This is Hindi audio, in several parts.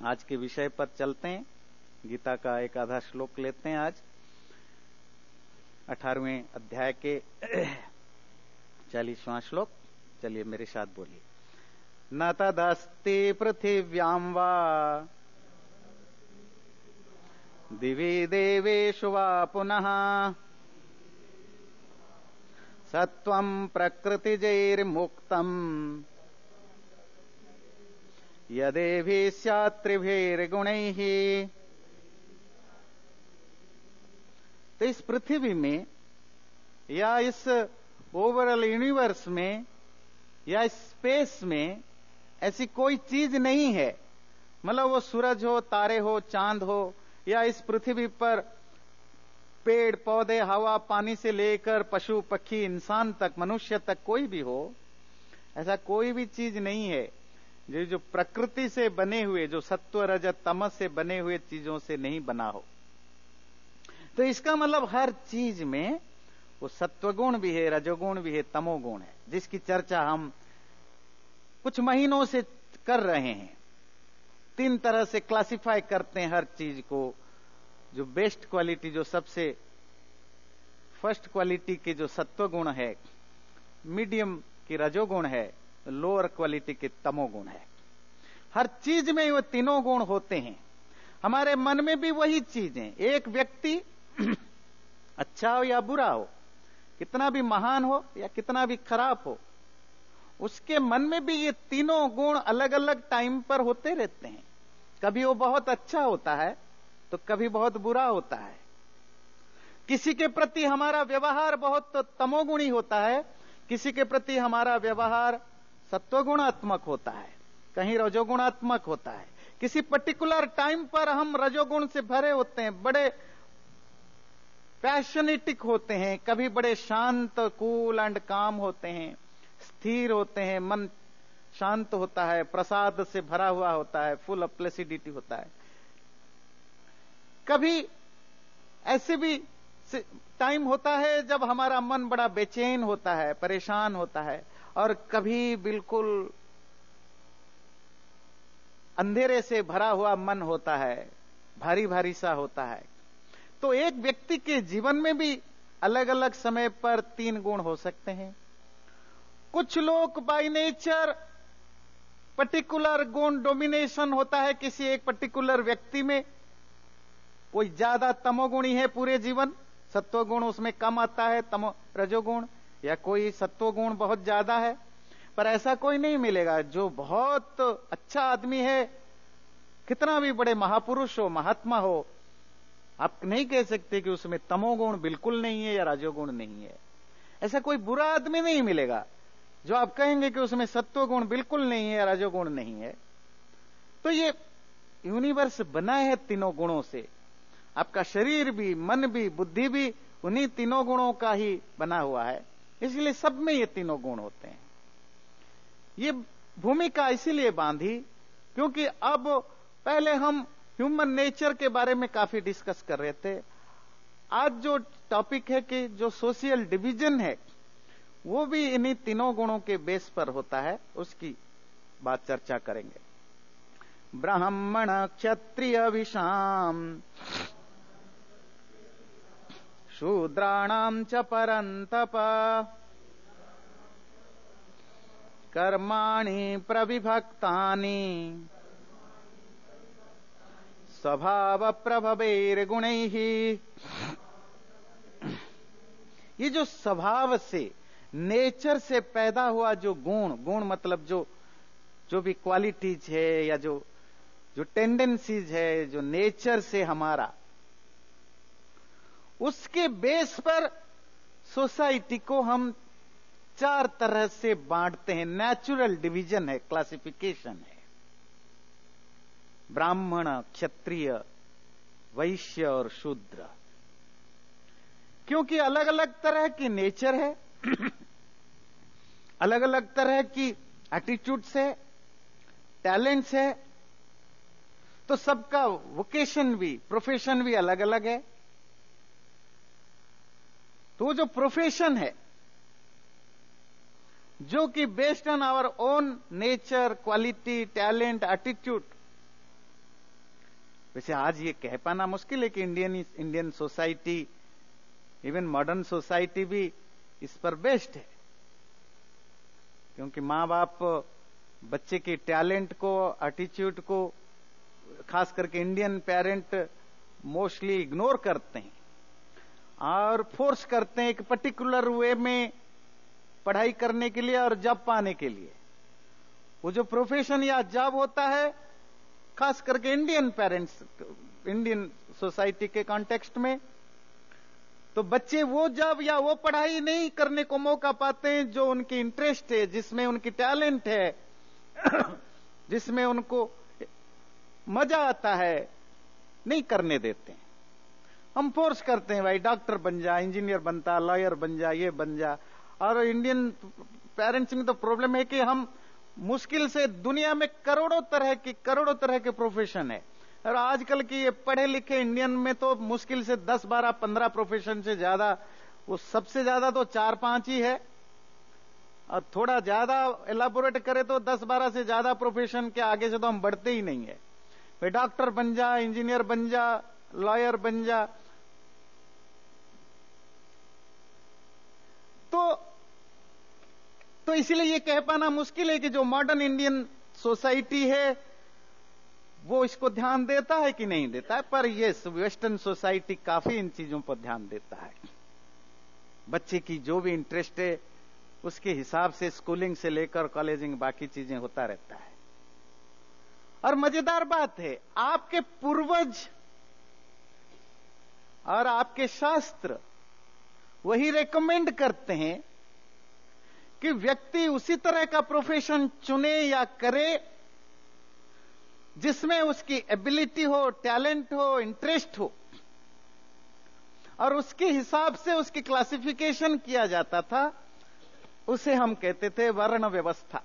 आज के विषय पर चलते हैं। गीता का एक आधा श्लोक लेते हैं आज 18वें अध्याय के 40वां श्लोक। चलिए मेरे साथ बोलिए। न तदस्ति पृथिव्यां वा दिवि देवेषु वा पुनः सत्वं प्रकृतिजैर्मुक्तम् यदेभिः स्यात् त्रिभिर्गुणैः। तो इस पृथ्वी में या इस ओवरऑल यूनिवर्स में या स्पेस में ऐसी कोई चीज नहीं है, मतलब वो सूरज हो, तारे हो, चांद हो, या इस पृथ्वी पर पेड़ पौधे, हवा पानी से लेकर पशु पक्षी इंसान तक, मनुष्य तक कोई भी हो, ऐसा कोई भी चीज नहीं है जो प्रकृति से बने हुए, जो सत्व रजत तमस से बने हुए चीजों से नहीं बना हो। तो इसका मतलब हर चीज में वो सत्वगुण भी है, रजोगुण भी है, तमोगुण है, जिसकी चर्चा हम कुछ महीनों से कर रहे हैं। 3 तरह से क्लासिफाई करते हैं हर चीज को। जो बेस्ट क्वालिटी, जो सबसे फर्स्ट क्वालिटी के जो सत्वगुण है, मीडियम की रजोगुण है, लोअर क्वालिटी के तमोगुण है। हर चीज में वो तीनों गुण होते हैं। हमारे मन में भी वही चीजें। एक व्यक्ति अच्छा हो या बुरा हो, कितना भी महान हो या कितना भी खराब हो, उसके मन में भी ये तीनों गुण अलग अलग टाइम पर होते रहते हैं। कभी वो बहुत अच्छा होता है तो कभी बहुत बुरा होता है। किसी के प्रति हमारा व्यवहार बहुत तमोगुणी होता है, किसी के प्रति हमारा व्यवहार सत्वगुणात्मक होता है, कहीं रजोगुणात्मक होता है। किसी पर्टिकुलर टाइम पर हम रजोगुण से भरे होते हैं, बड़े पैशनेटिक होते हैं, कभी बड़े शांत कूल एंड काम होते हैं, स्थिर होते हैं, मन शांत होता है, प्रसाद से भरा हुआ होता है, फुल ऑफ प्लेसिडिटी होता है। कभी ऐसे भी टाइम होता है जब हमारा मन बड़ा बेचैन होता है, परेशान होता है, और कभी बिल्कुल अंधेरे से भरा हुआ मन होता है, भारी भारी सा होता है। तो एक व्यक्ति के जीवन में भी अलग अलग समय पर 3 गुण हो सकते हैं। कुछ लोग बाय नेचर पर्टिकुलर गुण डोमिनेशन होता है किसी एक पर्टिकुलर व्यक्ति में। कोई ज्यादा तमोगुणी है पूरे जीवन, सत्वगुण उसमें कम आता है, रजोगुण, या कोई सत्वगुण बहुत ज्यादा है। पर ऐसा कोई नहीं मिलेगा जो बहुत अच्छा आदमी है, कितना भी बड़े महापुरुष हो, महात्मा हो, आप नहीं कह सकते कि उसमें तमोगुण बिल्कुल नहीं है या रजोगुण नहीं है। ऐसा कोई बुरा आदमी नहीं मिलेगा जो आप कहेंगे कि उसमें सत्वगुण बिल्कुल नहीं है या रजोगुण नहीं है। तो ये यूनिवर्स बना है तीनों गुणों से। आपका शरीर भी, मन भी, बुद्धि भी उन्हीं तीनों गुणों का ही बना हुआ है, इसलिए सब में ये तीनों गुण होते हैं। ये भूमिका इसीलिए बांधी क्योंकि अब पहले हम ह्यूमन नेचर के बारे में काफी डिस्कस कर रहे थे। आज जो टॉपिक है कि जो सोशल डिवीजन है वो भी इन्हीं तीनों गुणों के बेस पर होता है, उसकी बात चर्चा करेंगे। ब्राह्मण क्षत्रिय विषाम शूद्राणाम च परंतप कर्माणि प्रविभक्तानि स्वभाव प्रभवैर्गुणैः। ये जो स्वभाव से, नेचर से पैदा हुआ जो गुण मतलब जो भी क्वालिटीज है या जो टेंडेंसीज है, जो नेचर से हमारा, उसके बेस पर सोसाइटी को हम 4 तरह से बांटते हैं। नेचुरल डिवीजन है, क्लासिफिकेशन है। ब्राह्मण, क्षत्रिय, वैश्य और शूद्र। क्योंकि अलग अलग तरह की नेचर है, अलग अलग तरह की एटीट्यूड्स है, टैलेंट्स है, तो सबका वोकेशन भी, प्रोफेशन भी अलग अलग है। तो जो प्रोफेशन है, जो कि based on our own nature, quality, talent, attitude, वैसे आज ये कह पाना मुश्किल है कि Indian society, even modern society भी इस पर बेस्ड है, क्योंकि माँ बाप बच्चे के टैलेंट को, एटीट्यूड को, खास करके इंडियन पेरेंट मोस्टली इग्नोर करते हैं और फोर्स करते हैं एक पर्टिकुलर वे में पढ़ाई करने के लिए और जॉब पाने के लिए। वो जो प्रोफेशन या जॉब होता है, खास करके इंडियन पेरेंट्स, इंडियन सोसाइटी के कॉन्टेक्स्ट में, तो बच्चे वो जॉब या वो पढ़ाई नहीं करने को मौका पाते हैं जो उनकी इंटरेस्ट है, जिसमें उनकी टैलेंट है, जिसमें उनको मजा आता है, नहीं करने देते हैं। हम फोर्स करते हैं, भाई डॉक्टर बन जा, इंजीनियर बनता, लॉयर बन जा, ये बन जा। और इंडियन पेरेंट्स में तो प्रॉब्लम है कि हम मुश्किल से, दुनिया में करोड़ों तरह के प्रोफेशन है, और आजकल के ये पढ़े लिखे इंडियन में तो मुश्किल से 10, 12, 15 प्रोफेशन से ज्यादा, वो सबसे ज्यादा तो 4-5 ही है, और थोड़ा ज्यादा एलाबोरेट करे तो 10-12 से ज्यादा प्रोफेशन के आगे से तो हम बढ़ते ही नहीं है। भाई डॉक्टर बन जा, इंजीनियर बन जा, लॉयर बन जा। तो इसलिए ये कह पाना मुश्किल है कि जो मॉडर्न इंडियन सोसाइटी है वो इसको ध्यान देता है कि नहीं देता है, पर ये वेस्टर्न सोसाइटी काफी इन चीजों पर ध्यान देता है। बच्चे की जो भी इंटरेस्ट है उसके हिसाब से स्कूलिंग से लेकर कॉलेजिंग बाकी चीजें होता रहता है। और मजेदार बात है, आपके पूर्वज और आपके शास्त्र वही रेकमेंड करते हैं कि व्यक्ति उसी तरह का प्रोफेशन चुने या करे जिसमें उसकी एबिलिटी हो, टैलेंट हो, इंटरेस्ट हो, और उसके हिसाब से उसकी क्लासिफिकेशन किया जाता था। उसे हम कहते थे वर्ण व्यवस्था,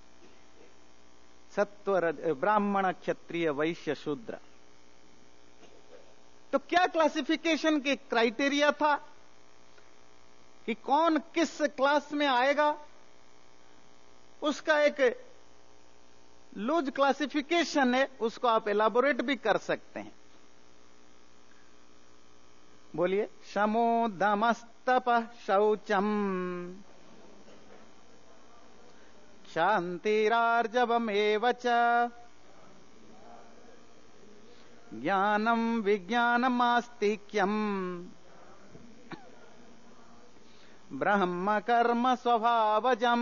सत्व, ब्राह्मण, क्षत्रिय, वैश्य, शूद्र। तो क्या क्लासिफिकेशन के क्राइटेरिया था कि कौन किस क्लास में आएगा, उसका एक लूज क्लासिफिकेशन है, उसको आप एलाबोरेट भी कर सकते हैं। बोलिए, शमो दमस्तप शौचम शांतिरार्जवमेव च ज्ञानम विज्ञानमास्तिक्यम ब्रह्म कर्म स्वभावजम।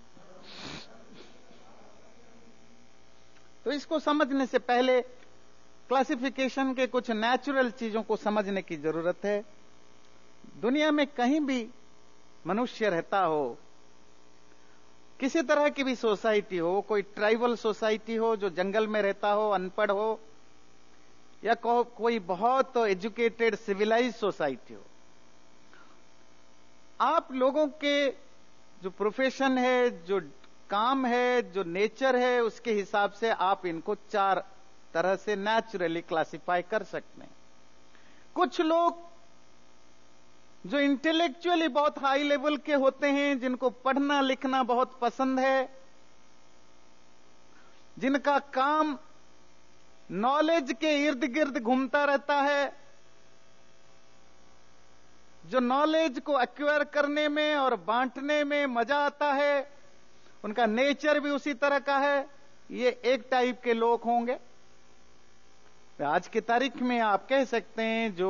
तो इसको समझने से पहले क्लासिफिकेशन के कुछ नेचुरल चीजों को समझने की जरूरत है। दुनिया में कहीं भी मनुष्य रहता हो, किसी तरह की भी सोसाइटी हो, कोई ट्राइबल सोसाइटी हो जो जंगल में रहता हो, अनपढ़ हो, या कोई बहुत एजुकेटेड सिविलाइज सोसाइटी हो, आप लोगों के जो प्रोफेशन है, जो काम है, जो नेचर है, उसके हिसाब से आप इनको 4 तरह से नेचुरली क्लासिफाई कर सकते हैं। कुछ लोग जो इंटेलेक्चुअली बहुत हाई लेवल के होते हैं, जिनको पढ़ना लिखना बहुत पसंद है, जिनका काम नॉलेज के इर्द गिर्द घूमता रहता है, जो नॉलेज को एक्वायर करने में और बांटने में मजा आता है, उनका नेचर भी उसी तरह का है, ये एक टाइप के लोग होंगे। आज की तारीख में आप कह सकते हैं जो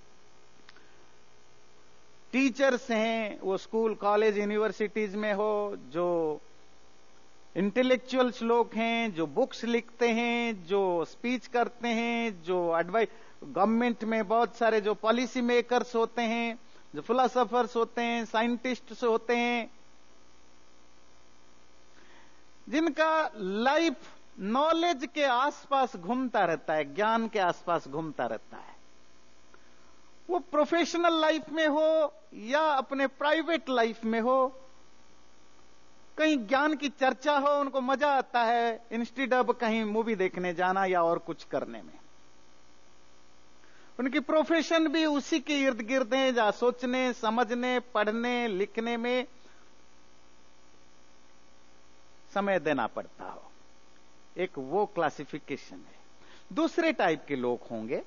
टीचर्स हैं वो स्कूल, कॉलेज, यूनिवर्सिटीज में हो, जो इंटेलेक्चुअल्स लोग हैं, जो बुक्स लिखते हैं, जो स्पीच करते हैं, जो एडवाइस, गवर्नमेंट में बहुत सारे जो पॉलिसी मेकर्स होते हैं, जो फिलोसोफर्स होते हैं, साइंटिस्ट्स होते हैं, जिनका लाइफ नॉलेज के आसपास घूमता रहता है, ज्ञान के आसपास घूमता रहता है, वो प्रोफेशनल लाइफ में हो या अपने प्राइवेट लाइफ में हो, कहीं ज्ञान की चर्चा हो, उनको मजा आता है इंस्टेड ऑफ कहीं मूवी देखने जाना या और कुछ करने में। उनकी प्रोफेशन भी उसी के इर्द गिर्द है, जहां सोचने, समझने, पढ़ने, लिखने में समय देना पड़ता हो। एक वो क्लासिफिकेशन है। दूसरे टाइप के लोग होंगे।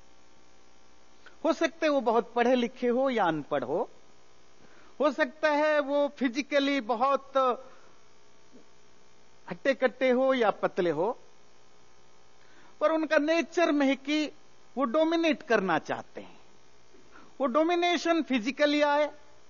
हो सकते वो बहुत पढ़े लिखे हो या अनपढ़ हो सकता है वो फिजिकली बहुत हट्टे कट्टे हो या पतले हो, पर उनका नेचर में है कि वो डोमिनेट करना चाहते हैं। वो डोमिनेशन फिजिकली आए,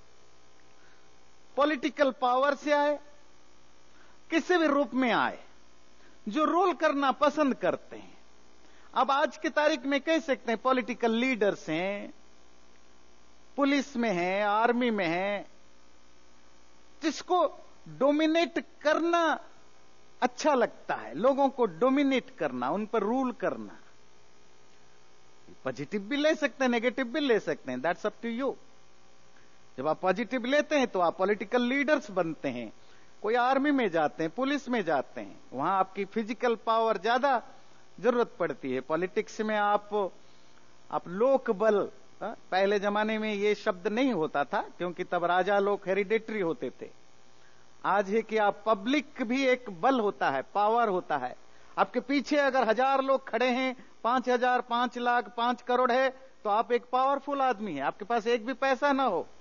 पॉलिटिकल पावर से आए, किसी भी रूप में आए, जो रूल करना पसंद करते हैं। अब आज की तारीख में कह सकते हैं पॉलिटिकल लीडर्स हैं, पुलिस में हैं, आर्मी में हैं, जिसको डोमिनेट करना अच्छा लगता है, लोगों को डोमिनेट करना, उन पर रूल करना। पॉजिटिव भी ले सकते हैं, नेगेटिव भी ले सकते हैं, दैट्स अप टू यू। जब आप पॉजिटिव लेते हैं तो आप पॉलिटिकल लीडर्स बनते हैं, कोई आर्मी में जाते हैं, पुलिस में जाते हैं, वहां आपकी फिजिकल पावर ज्यादा जरूरत पड़ती है। पॉलिटिक्स में आप लोक बल, पहले जमाने में ये शब्द नहीं होता था क्योंकि तब राजा लोग हेरिडेटरी होते थे। आज है कि आप पब्लिक भी एक बल होता है, पावर होता है। आपके पीछे अगर 1000 लोग खड़े हैं, 5000, 5 लाख, 5 करोड़ है, तो आप एक पावरफुल आदमी है। आपके पास एक भी पैसा ना हो,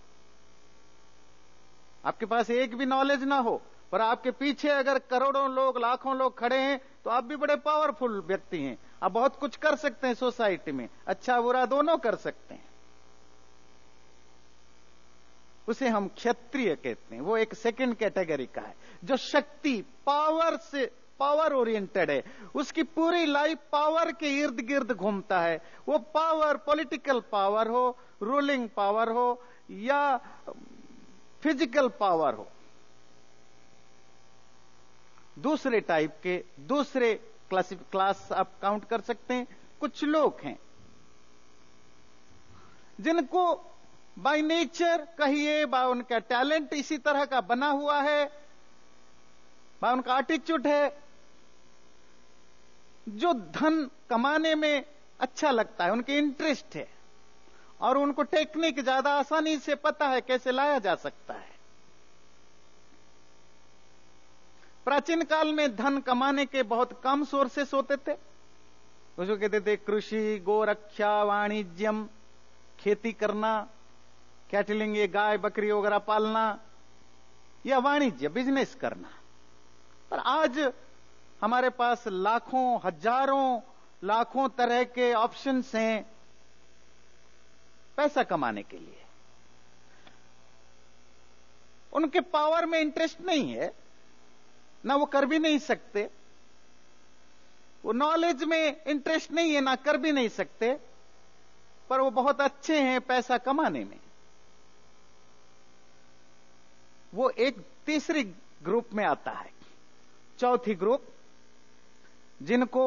आपके पास एक भी नॉलेज ना हो, पर आपके पीछे अगर करोड़ों लोग, लाखों लोग खड़े हैं, तो आप भी बड़े पावरफुल व्यक्ति हैं। आप बहुत कुछ कर सकते हैं सोसाइटी में, अच्छा बुरा दोनों कर सकते हैं। उसे हम क्षत्रिय कहते हैं। वो एक सेकंड कैटेगरी का है, जो शक्ति, पावर ओरिएंटेड है। उसकी पूरी लाइफ पावर के इर्द गिर्द घूमता है। वो पावर पॉलिटिकल पावर हो, रूलिंग पावर हो या फिजिकल पावर हो। दूसरे टाइप के, दूसरे क्लास आप काउंट कर सकते हैं। कुछ लोग हैं जिनको बाय नेचर कहिए, बाय उनका टैलेंट इसी तरह का बना हुआ है, बाय उनका एटीट्यूड है, जो धन कमाने में अच्छा लगता है, उनके इंटरेस्ट है, और उनको टेक्निक ज्यादा आसानी से पता है कैसे लाया जा सकता है। प्राचीन काल में धन कमाने के बहुत कम सोर्सेस होते थे। उसको कहते थे कृषि, गोरक्षा, वाणिज्यम, खेती करना, कैटलिंग, ये गाय बकरी वगैरह पालना, या वाणिज्य, बिजनेस करना। पर आज हमारे पास लाखों, हजारों, लाखों तरह के ऑप्शंस हैं पैसा कमाने के लिए। उनके पावर में इंटरेस्ट नहीं है, ना वो कर भी नहीं सकते। वो नॉलेज में इंटरेस्ट नहीं है, ना कर भी नहीं सकते, पर वो बहुत अच्छे हैं पैसा कमाने में। वो एक तीसरी ग्रुप में आता है। चौथी ग्रुप, जिनको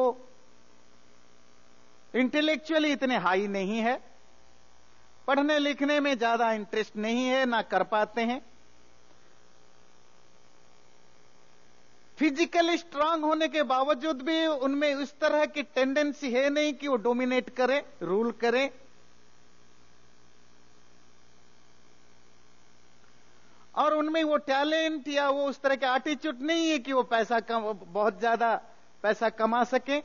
इंटेलेक्चुअली इतने हाई नहीं है, पढ़ने लिखने में ज्यादा इंटरेस्ट नहीं है, ना कर पाते हैं, फिजिकली स्ट्रांग होने के बावजूद भी उनमें इस तरह की टेंडेंसी है नहीं कि वो डोमिनेट करें, रूल करें। और उनमें वो टैलेंट या वो उस तरह का एटीट्यूड नहीं है कि वो बहुत ज्यादा पैसा कमा सके,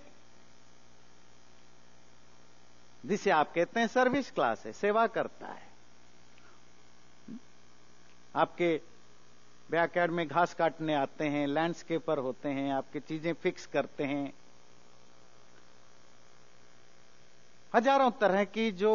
जिसे आप कहते हैं सर्विस क्लास है, सेवा करता है। आपके बैकयार्ड में घास काटने आते हैं, लैंडस्केपर होते हैं, आपकी चीजें फिक्स करते हैं, हजारों तरह की जो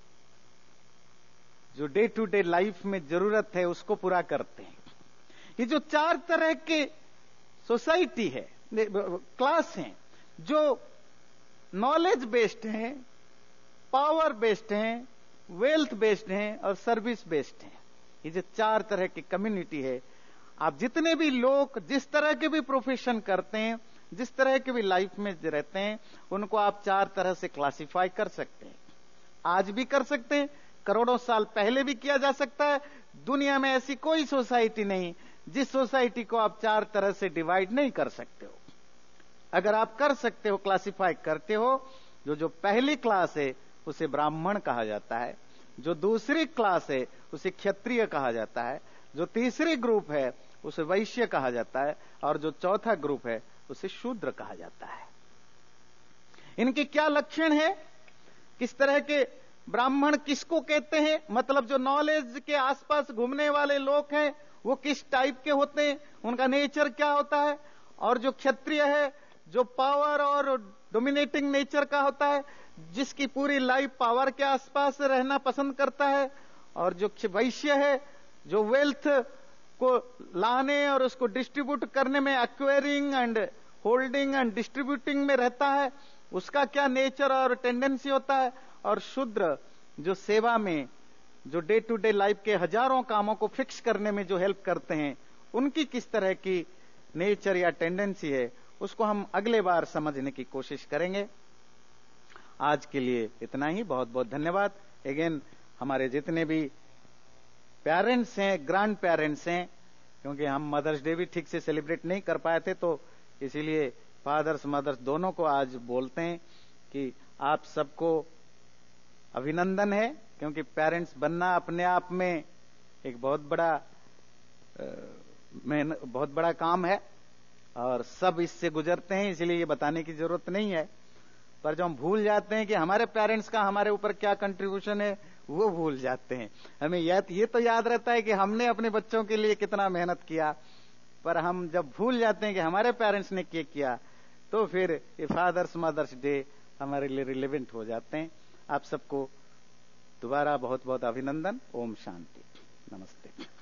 डे टू डे लाइफ में जरूरत है उसको पूरा करते हैं। ये जो 4 तरह के सोसाइटी है, क्लास हैं, जो नॉलेज बेस्ड हैं, पावर बेस्ड हैं, वेल्थ बेस्ड हैं और सर्विस बेस्ड हैं। ये जो 4 तरह की कम्युनिटी है, आप जितने भी लोग जिस तरह के भी प्रोफेशन करते हैं, जिस तरह के भी लाइफ में रहते हैं, उनको आप 4 तरह से क्लासिफाई कर सकते हैं। आज भी कर सकते हैं, करोड़ों साल पहले भी किया जा सकता है। दुनिया में ऐसी कोई सोसाइटी नहीं जिस सोसाइटी को आप 4 तरह से डिवाइड नहीं कर सकते हो। अगर आप कर सकते हो, क्लासिफाई करते हो, जो पहली क्लास है उसे ब्राह्मण कहा जाता है, जो दूसरी क्लास है उसे क्षत्रिय कहा जाता है, जो तीसरी ग्रुप है उसे वैश्य कहा जाता है, और जो चौथा ग्रुप है उसे शूद्र कहा जाता है। इनके क्या लक्षण है, किस तरह के ब्राह्मण किसको कहते हैं, मतलब जो नॉलेज के आसपास घूमने वाले लोग हैं वो किस टाइप के होते हैं, उनका नेचर क्या होता है, और जो क्षत्रिय है जो पावर और डोमिनेटिंग नेचर का होता है, जिसकी पूरी लाइफ पावर के आसपास रहना पसंद करता है, और जो वैश्य है जो वेल्थ को लाने और उसको डिस्ट्रीब्यूट करने में, acquiring and holding and distributing में रहता है, उसका क्या नेचर और टेंडेंसी होता है, और शूद्र जो सेवा में, जो डे टू डे लाइफ के हजारों कामों को फिक्स करने में जो हेल्प करते हैं, उनकी किस तरह की नेचर या टेंडेंसी है, उसको हम अगले बार समझने की कोशिश करेंगे। आज के लिए इतना ही। बहुत बहुत धन्यवाद। अगेन हमारे जितने भी पेरेंट्स हैं, ग्रैंड पेरेंट्स हैं, क्योंकि हम मदर्स डे भी ठीक से सेलिब्रेट नहीं कर पाए थे, तो इसीलिए फादर्स मदर्स दोनों को आज बोलते हैं कि आप सबको अभिनंदन है, क्योंकि पेरेंट्स बनना अपने आप में एक बहुत बड़ा काम है और सब इससे गुजरते हैं, इसलिए ये बताने की जरूरत नहीं है। पर जब हम भूल जाते हैं कि हमारे पेरेंट्स का हमारे ऊपर क्या कंट्रीब्यूशन है, वो भूल जाते हैं। हमें ये तो याद रहता है कि हमने अपने बच्चों के लिए कितना मेहनत किया, पर हम जब भूल जाते हैं कि हमारे पेरेंट्स ने क्या किया, तो फिर ये फादर्स मदर्स डे हमारे लिए रिलेवेंट हो जाते हैं। आप सबको दोबारा बहुत बहुत अभिनंदन। ओम शांति। नमस्ते।